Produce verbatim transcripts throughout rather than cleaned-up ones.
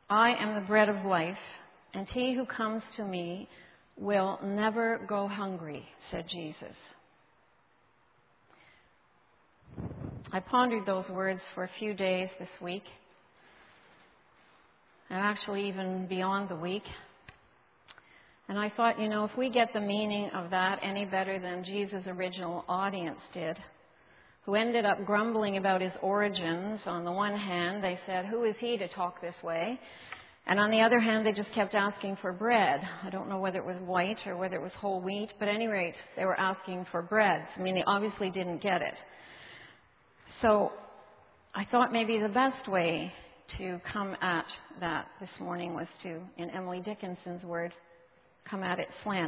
I am the bread of life, and he who comes to me will never go hungry, said Jesus. I pondered those words for a few days this week, and actually even beyond the week. And I thought, you know, if we get the meaning of that any better than Jesus' original audience did, who ended up grumbling about his origins. On the one hand, they said, who is he to talk this way? And on the other hand, they just kept asking for bread. I don't know whether it was white or whether it was whole wheat, but at any rate, they were asking for bread. I mean, they obviously didn't get it. So I thought maybe the best way to come at that this morning was to, in Emily Dickinson's word, come at it slant.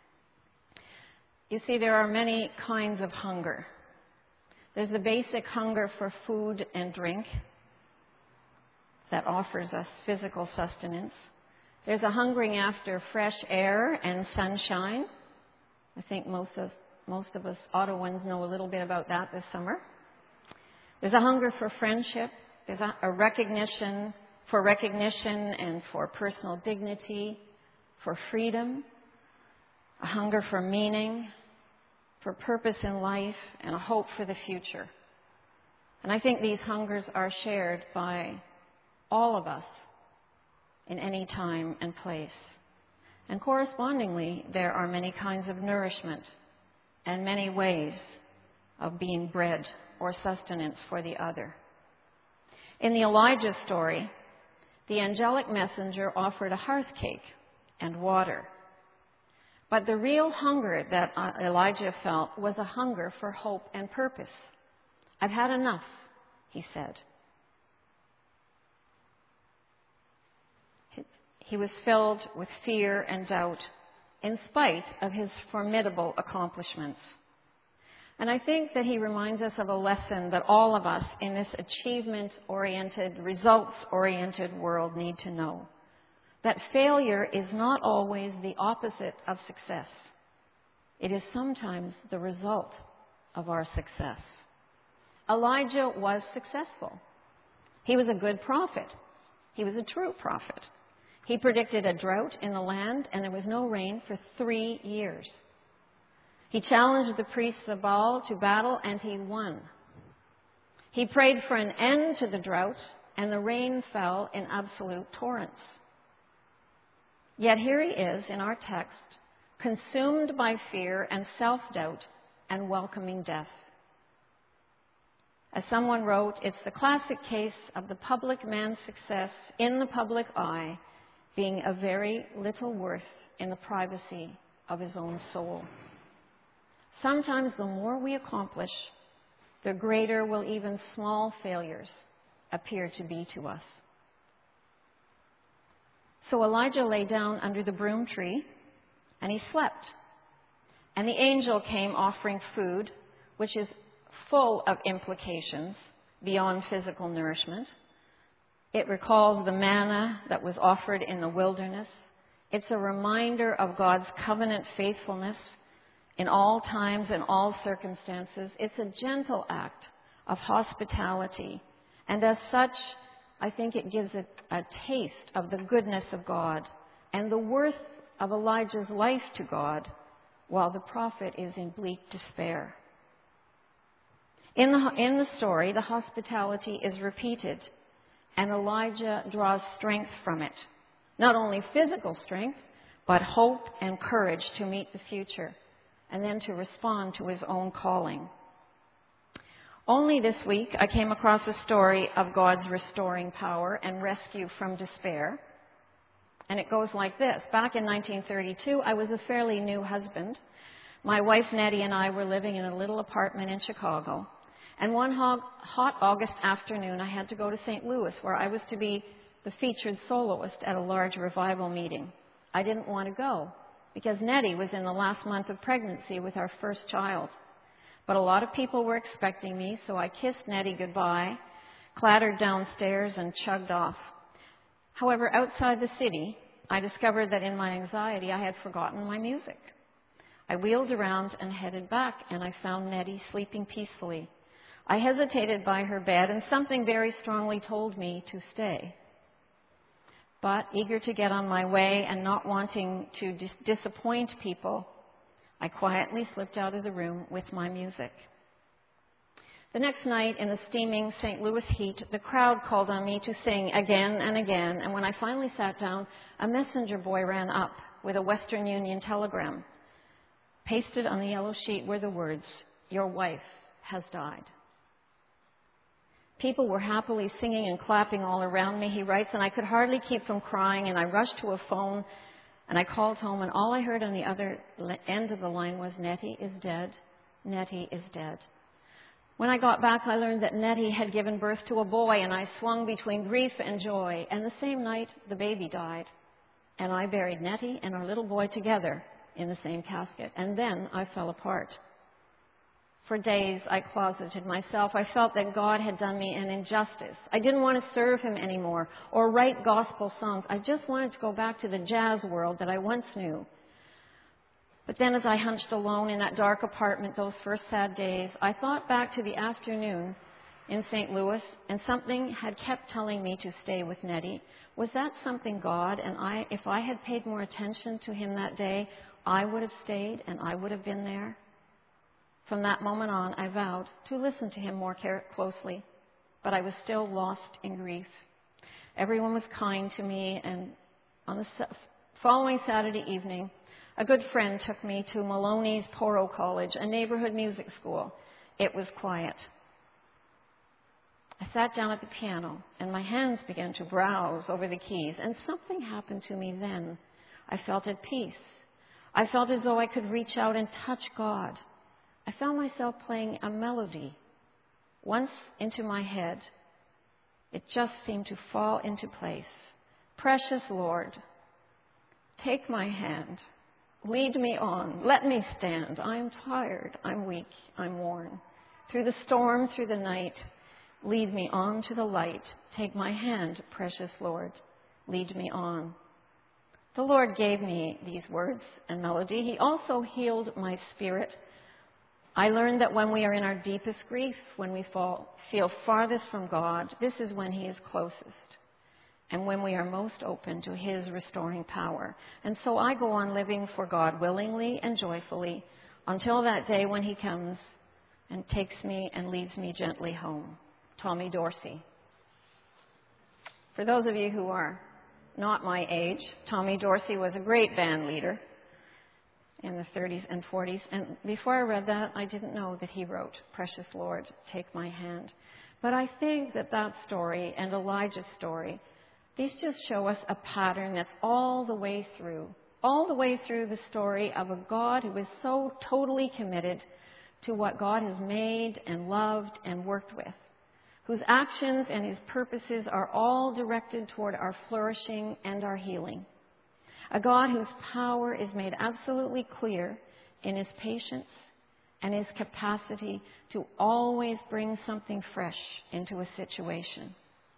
You see, there are many kinds of hunger. There's the basic hunger for food and drink that offers us physical sustenance. There's a hungering after fresh air and sunshine. I think most of most of us Ottawans know a little bit about that this summer. There's a hunger for friendship. There's a, a recognition for recognition and for personal dignity, for freedom, a hunger for meaning, for purpose in life, and a hope for the future. And I think these hungers are shared by all of us in any time and place. And correspondingly, there are many kinds of nourishment and many ways of being bread or sustenance for the other. In the Elijah story, the angelic messenger offered a hearth cake and water. But the real hunger that Elijah felt was a hunger for hope and purpose. I've had enough, he said. He was filled with fear and doubt in spite of his formidable accomplishments. And I think that he reminds us of a lesson that all of us in this achievement-oriented, results-oriented world need to know. That failure is not always the opposite of success. It is sometimes the result of our success. Elijah was successful. He was a good prophet. He was a true prophet. He predicted a drought in the land, and there was no rain for three years. He challenged the priests of Baal to battle, and he won. He prayed for an end to the drought, and the rain fell in absolute torrents. Yet here he is in our text, consumed by fear and self-doubt and welcoming death. As someone wrote, it's the classic case of the public man's success in the public eye being of very little worth in the privacy of his own soul. Sometimes the more we accomplish, the greater will even small failures appear to be to us. So Elijah lay down under the broom tree, and he slept. And the angel came offering food, which is full of implications beyond physical nourishment. It recalls the manna that was offered in the wilderness. It's a reminder of God's covenant faithfulness in all times and all circumstances. It's a gentle act of hospitality. And as such, I think it gives a, a taste of the goodness of God and the worth of Elijah's life to God while the prophet is in bleak despair. In the, in the story, the hospitality is repeated, and Elijah draws strength from it. Not only physical strength, but hope and courage to meet the future, and then to respond to his own calling. Only this week, I came across a story of God's restoring power and rescue from despair. And it goes like this. Back in nineteen thirty-two, I was a fairly new husband. My wife, Nettie, and I were living in a little apartment in Chicago. And one hot August afternoon, I had to go to Saint Louis, where I was to be the featured soloist at a large revival meeting. I didn't want to go because Nettie was in the last month of pregnancy with our first child. But a lot of people were expecting me, so I kissed Nettie goodbye, clattered downstairs, and chugged off. However, outside the city, I discovered that in my anxiety, I had forgotten my music. I wheeled around and headed back, and I found Nettie sleeping peacefully. I hesitated by her bed, and something very strongly told me to stay. But eager to get on my way and not wanting to dis- disappoint people, I quietly slipped out of the room with my music. The next night, in the steaming Saint Louis heat, the crowd called on me to sing again and again, and when I finally sat down, a messenger boy ran up with a Western Union telegram. Pasted on the yellow sheet were the words, "Your wife has died." People were happily singing and clapping all around me, he writes, and I could hardly keep from crying, and I rushed to a phone, and I called home, and all I heard on the other end of the line was, "Nettie is dead. Nettie is dead." When I got back, I learned that Nettie had given birth to a boy, and I swung between grief and joy, and the same night, the baby died, and I buried Nettie and our little boy together in the same casket, and then I fell apart. For days, I closeted myself. I felt that God had done me an injustice. I didn't want to serve him anymore or write gospel songs. I just wanted to go back to the jazz world that I once knew. But then as I hunched alone in that dark apartment those first sad days, I thought back to the afternoon in Saint Louis, and something had kept telling me to stay with Nettie. Was that something God? And I, if I had paid more attention to him that day, I would have stayed and I would have been there. From that moment on, I vowed to listen to him more care- closely, but I was still lost in grief. Everyone was kind to me, and on the sa- following Saturday evening, a good friend took me to Maloney's Poro College, a neighborhood music school. It was quiet. I sat down at the piano, and my hands began to browse over the keys, and something happened to me then. I felt at peace. I felt as though I could reach out and touch God. I found myself playing a melody once into my head. It just seemed to fall into place. Precious Lord, take my hand. Lead me on. Let me stand. I'm tired. I'm weak. I'm worn. Through the storm, through the night, lead me on to the light. Take my hand, precious Lord. Lead me on. The Lord gave me these words and melody. He also healed my spirit. I learned that when we are in our deepest grief, when we fall, feel farthest from God, this is when he is closest, and when we are most open to his restoring power. And so I go on living for God willingly and joyfully until that day when he comes and takes me and leads me gently home. Tommy Dorsey. For those of you who are not my age, Tommy Dorsey was a great band leader in the thirties and forties. And before I read that, I didn't know that he wrote, "Precious Lord, take my hand." But I think that that story and Elijah's story, these just show us a pattern that's all the way through, all the way through the story of a God who is so totally committed to what God has made and loved and worked with, whose actions and his purposes are all directed toward our flourishing and our healing. A God whose power is made absolutely clear in his patience and his capacity to always bring something fresh into a situation.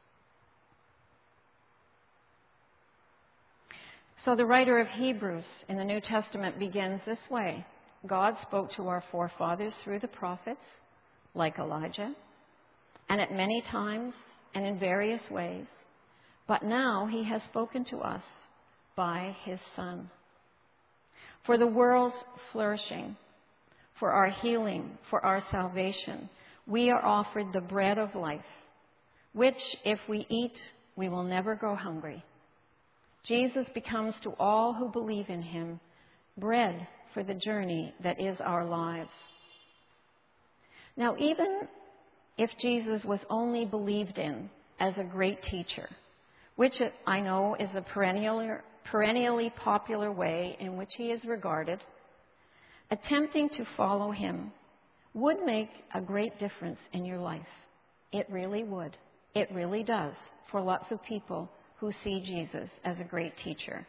So the writer of Hebrews in the New Testament begins this way. God spoke to our forefathers through the prophets, like Elijah, and at many times and in various ways. But now he has spoken to us by his Son. For the world's flourishing, for our healing, for our salvation, we are offered the bread of life, which if we eat, we will never go hungry. Jesus becomes to all who believe in him bread for the journey that is our lives. Now, even if Jesus was only believed in as a great teacher, which I know is a perennial perennially popular way in which he is regarded, attempting to follow him would make a great difference in your life. It really would. It really does for lots of people who see Jesus as a great teacher.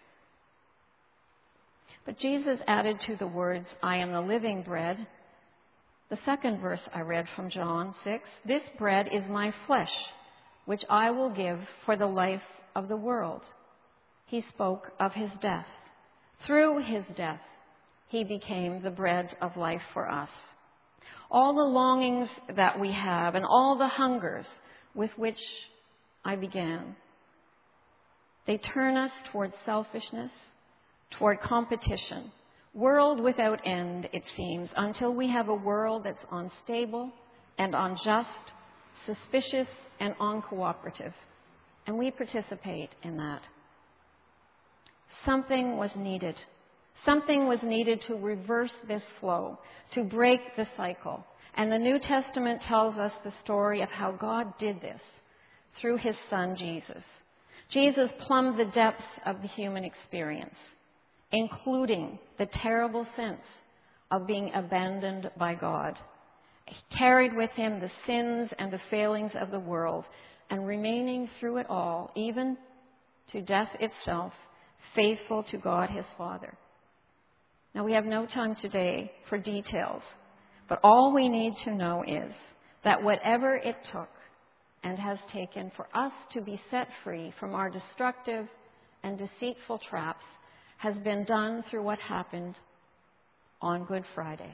But Jesus added to the words, "I am the living bread," the second verse I read from John six, "This bread is my flesh, which I will give for the life of the world." He spoke of his death. Through his death, he became the bread of life for us. All the longings that we have and all the hungers with which I began, They turn us toward selfishness, toward competition. World without end, it seems, until we have a world that's unstable and unjust, suspicious and uncooperative. And we participate in that. Something was needed. Something was needed to reverse this flow, to break the cycle. And the New Testament tells us the story of how God did this through his Son, Jesus. Jesus plumbed the depths of the human experience, including the terrible sense of being abandoned by God. He carried with him the sins and the failings of the world, and remaining through it all, even to death itself, faithful to God his Father. Now, we have no time today for details, but all we need to know is that whatever it took and has taken for us to be set free from our destructive and deceitful traps has been done through what happened on Good Friday.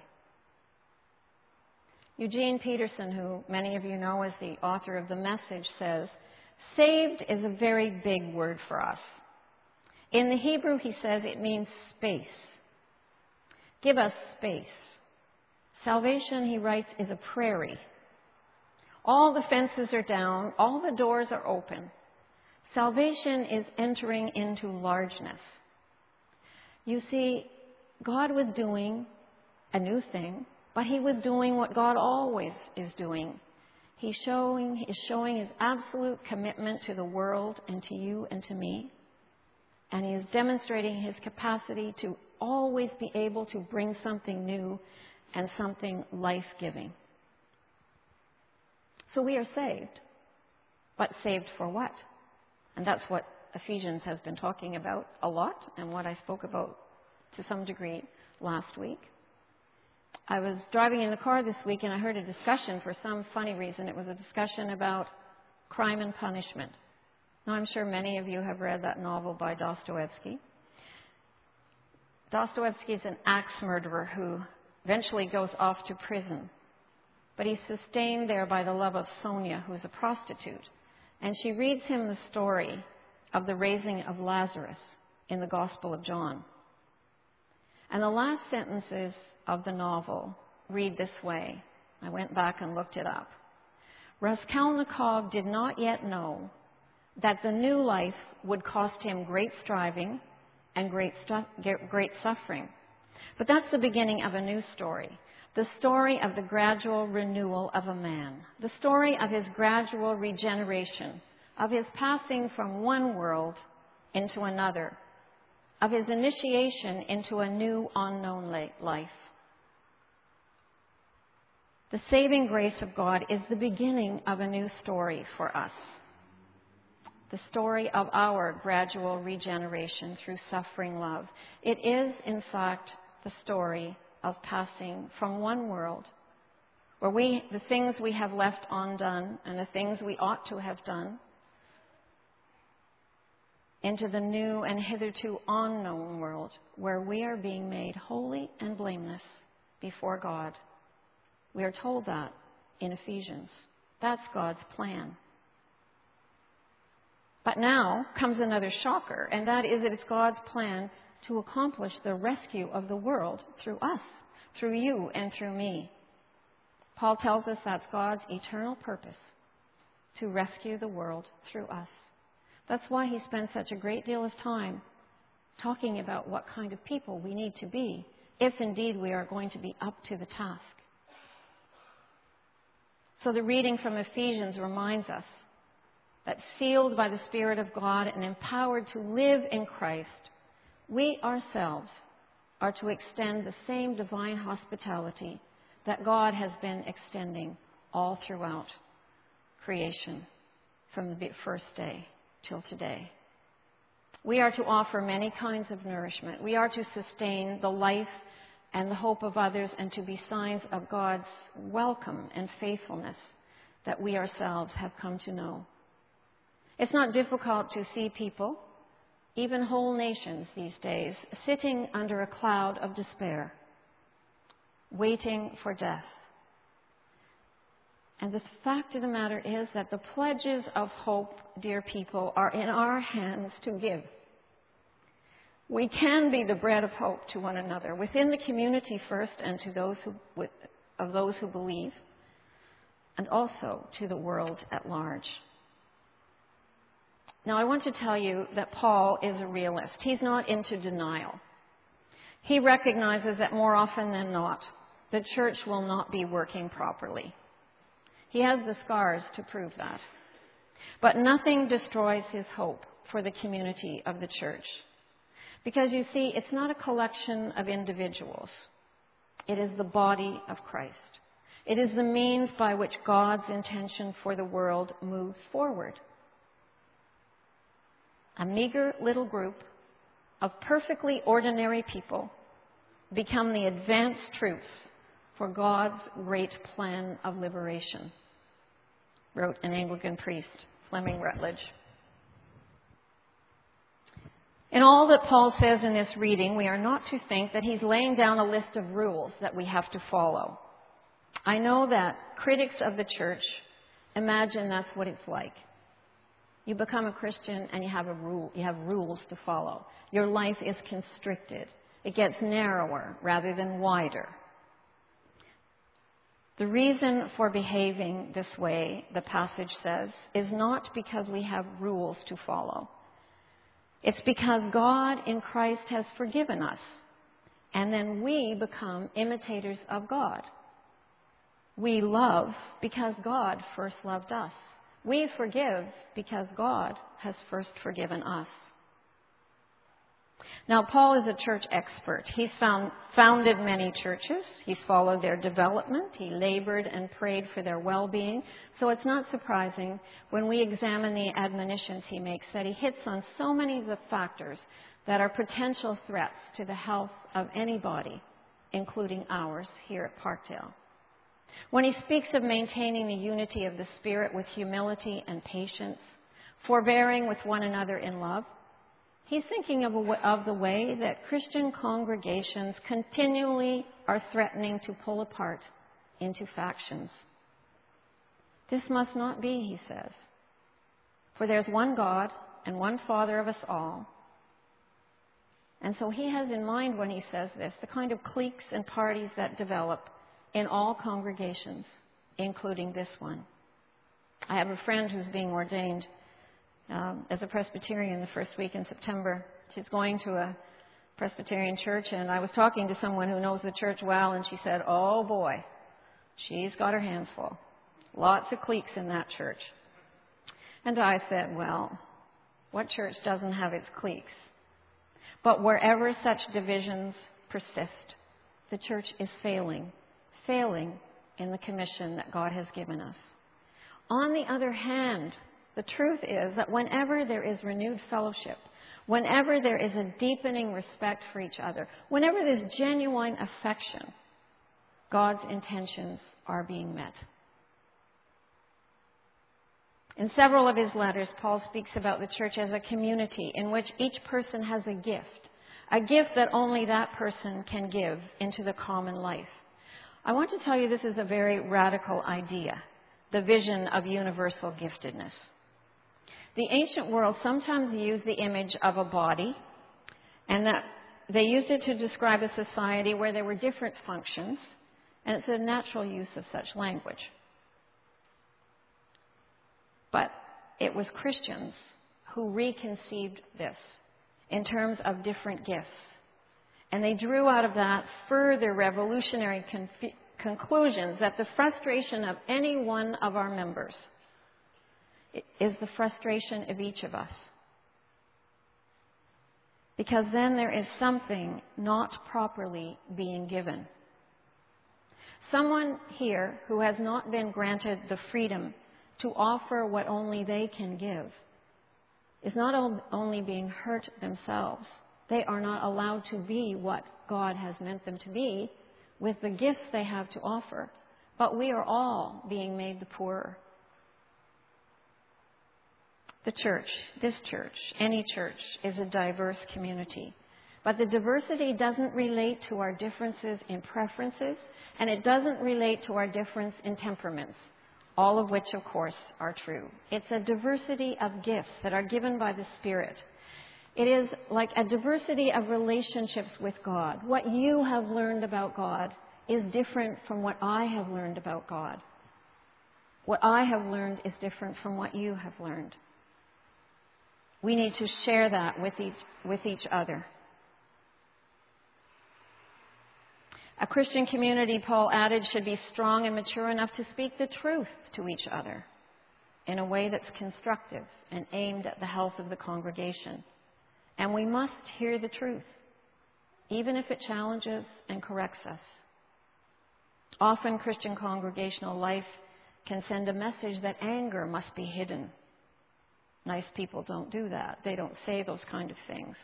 Eugene Peterson, who many of you know as the author of The Message, says, saved is a very big word for us. In the Hebrew, he says, it means space. Give us space. Salvation, he writes, is a prairie. All the fences are down. All the doors are open. Salvation is entering into largeness. You see, God was doing a new thing, but he was doing what God always is doing. He's showing, is showing his absolute commitment to the world and to you and to me. And he is demonstrating his capacity to always be able to bring something new and something life-giving. So we are saved. But saved for what? And that's what Ephesians has been talking about a lot, and what I spoke about to some degree last week. I was driving in the car this week and I heard a discussion, for some funny reason. It was a discussion about crime and punishment. Now, I'm sure many of you have read that novel by Dostoevsky. Dostoevsky is an axe murderer who eventually goes off to prison. But he's sustained there by the love of Sonia, who's a prostitute. And she reads him the story of the raising of Lazarus in the Gospel of John. And the last sentences of the novel read this way. I went back and looked it up. Raskolnikov did not yet know that the new life would cost him great striving and great, stu- great suffering. But that's the beginning of a new story. The story of the gradual renewal of a man. The story of his gradual regeneration, of his passing from one world into another, of his initiation into a new unknown life. The saving grace of God is the beginning of a new story for us. The story of our gradual regeneration through suffering love. It is, in fact, the story of passing from one world where we, the things we have left undone and the things we ought to have done, into the new and hitherto unknown world where we are being made holy and blameless before God. We are told that in Ephesians. That's God's plan. But now comes another shocker, and that is that it's God's plan to accomplish the rescue of the world through us, through you and through me. Paul tells us that's God's eternal purpose, to rescue the world through us. That's why he spends such a great deal of time talking about what kind of people we need to be, if indeed we are going to be up to the task. So the reading from Ephesians reminds us that sealed by the Spirit of God and empowered to live in Christ, we ourselves are to extend the same divine hospitality that God has been extending all throughout creation from the first day till today. We are to offer many kinds of nourishment. We are to sustain the life and the hope of others and to be signs of God's welcome and faithfulness that we ourselves have come to know. It's not difficult to see people, even whole nations these days, sitting under a cloud of despair, waiting for death. And the fact of the matter is that the pledges of hope, dear people, are in our hands to give. We can be the bread of hope to one another, within the community first, and to those who, with, of those who believe, and also to the world at large. Now, I want to tell you that Paul is a realist. He's not into denial. He recognizes that more often than not, the church will not be working properly. He has the scars to prove that. But nothing destroys his hope for the community of the church. Because you see, it's not a collection of individuals. It is the body of Christ. It is the means by which God's intention for the world moves forward. A meager little group of perfectly ordinary people become the advanced troops for God's great plan of liberation, wrote an Anglican priest, Fleming Rutledge. In all that Paul says in this reading, we are not to think that he's laying down a list of rules that we have to follow. I know that critics of the church imagine that's what it's like. You become a Christian and you have a rule, you have rules to follow. Your life is constricted. It gets narrower rather than wider. The reason for behaving this way, the passage says, is not because we have rules to follow. It's because God in Christ has forgiven us, and then we become imitators of God. We love because God first loved us. We forgive because God has first forgiven us. Now, Paul is a church expert. He's found, founded many churches. He's followed their development. He labored and prayed for their well-being. So it's not surprising when we examine the admonitions he makes that he hits on so many of the factors that are potential threats to the health of any body, including ours here at Parkdale. When he speaks of maintaining the unity of the Spirit with humility and patience, forbearing with one another in love, he's thinking of, a, of the way that Christian congregations continually are threatening to pull apart into factions. This must not be, he says, for there's one God and one Father of us all. And so he has in mind when he says this, the kind of cliques and parties that develop in all congregations, including this one. I have a friend who's being ordained um, as a Presbyterian the first week in September. She's going to a Presbyterian church, and I was talking to someone who knows the church well, and she said, oh boy, she's got her hands full. Lots of cliques in that church. And I said, well, what church doesn't have its cliques? But wherever such divisions persist, the church is failing. failing in the commission that God has given us. On the other hand, the truth is that whenever there is renewed fellowship, whenever there is a deepening respect for each other, whenever there's genuine affection, God's intentions are being met. In several of his letters, Paul speaks about the church as a community in which each person has a gift, a gift that only that person can give into the common life. I want to tell you this is a very radical idea, the vision of universal giftedness. The ancient world sometimes used the image of a body, and that they used it to describe a society where there were different functions, and it's a natural use of such language. But it was Christians who reconceived this in terms of different gifts. And they drew out of that further revolutionary conf- conclusions that the frustration of any one of our members is the frustration of each of us. Because then there is something not properly being given. Someone here who has not been granted the freedom to offer what only they can give is not only being hurt themselves. They are not allowed to be what God has meant them to be with the gifts they have to offer. But we are all being made the poorer. The church, this church, any church, is a diverse community. But the diversity doesn't relate to our differences in preferences, and it doesn't relate to our difference in temperaments. all of which, of course, are true. It's a diversity of gifts that are given by the Spirit. It is like a diversity of relationships with God. What you have learned about God is different from what I have learned about God. What I have learned is different from what you have learned. We need to share that with each, with each other. A Christian community, Paul added, should be strong and mature enough to speak the truth to each other in a way that's constructive and aimed at the health of the congregation. And we must hear the truth, even if it challenges and corrects us. Often Christian congregational life can send a message that anger must be hidden. Nice people don't do that. They don't say those kind of things.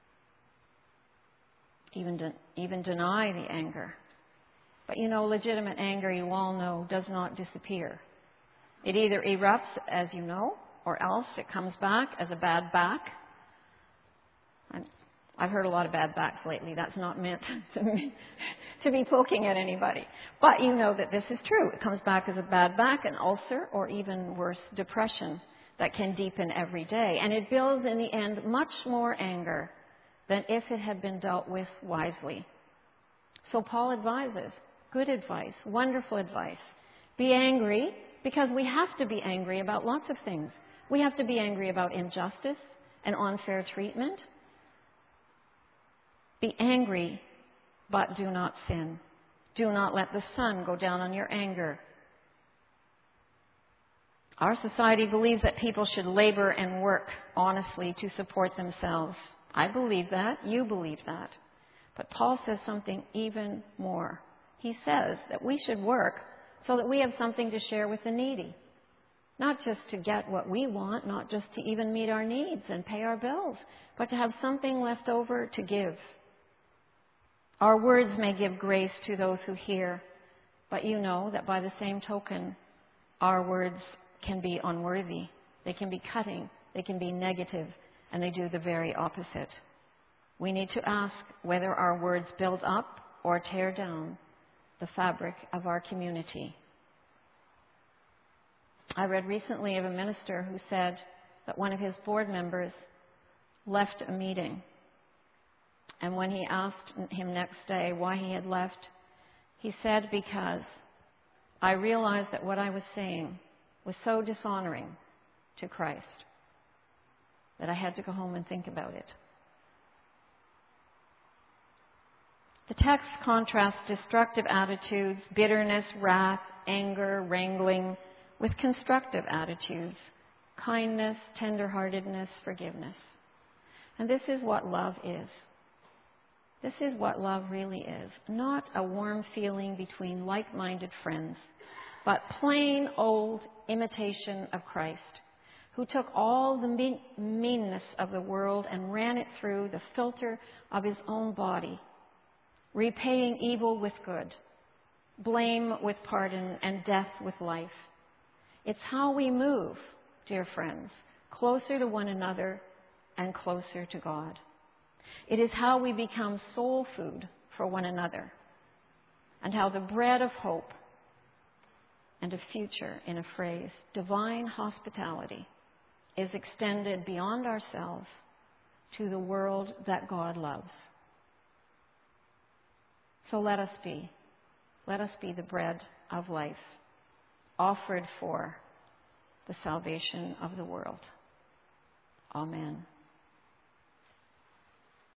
Even, de- even deny the anger. But you know, legitimate anger, you all know, does not disappear. It either erupts, as you know, or else it comes back as a bad back. And I've heard a lot of bad backs lately. That's not meant to, me, to be poking at anybody. But you know that this is true. It comes back as a bad back, an ulcer, or even worse, depression that can deepen every day. And it builds in the end much more anger than if it had been dealt with wisely. So Paul advises, good advice, wonderful advice. Be angry, because we have to be angry about lots of things. We have to be angry about injustice and unfair treatment. Be angry, but do not sin. Do not let the sun go down on your anger. Our society believes that people should labor and work honestly to support themselves. I believe that. You believe that. But Paul says something even more. He says that we should work so that we have something to share with the needy. Not just to get what we want, not just to even meet our needs and pay our bills, but to have something left over to give. Our words may give grace to those who hear, but you know that by the same token, our words can be unworthy. They can be cutting. They can be negative. And they do the very opposite. We need to ask whether our words build up or tear down the fabric of our community. I read recently of a minister who said that one of his board members left a meeting. And when he asked him next day why he had left, he said, because I realized that what I was saying was so dishonoring to Christ that I had to go home and think about it. The text contrasts destructive attitudes, bitterness, wrath, anger, wrangling, with constructive attitudes, kindness, tenderheartedness, forgiveness. And this is what love is. This is what love really is. Not a warm feeling between like-minded friends, but plain old imitation of Christ, who took all the mean, meanness of the world and ran it through the filter of his own body, repaying evil with good, blame with pardon, and death with life. It's how we move, dear friends, closer to one another and closer to God. It is how we become soul food for one another, and how the bread of hope and a future, in a phrase, divine hospitality, is extended beyond ourselves to the world that God loves. So let us be, let us be the bread of life, offered for the salvation of the world. Amen.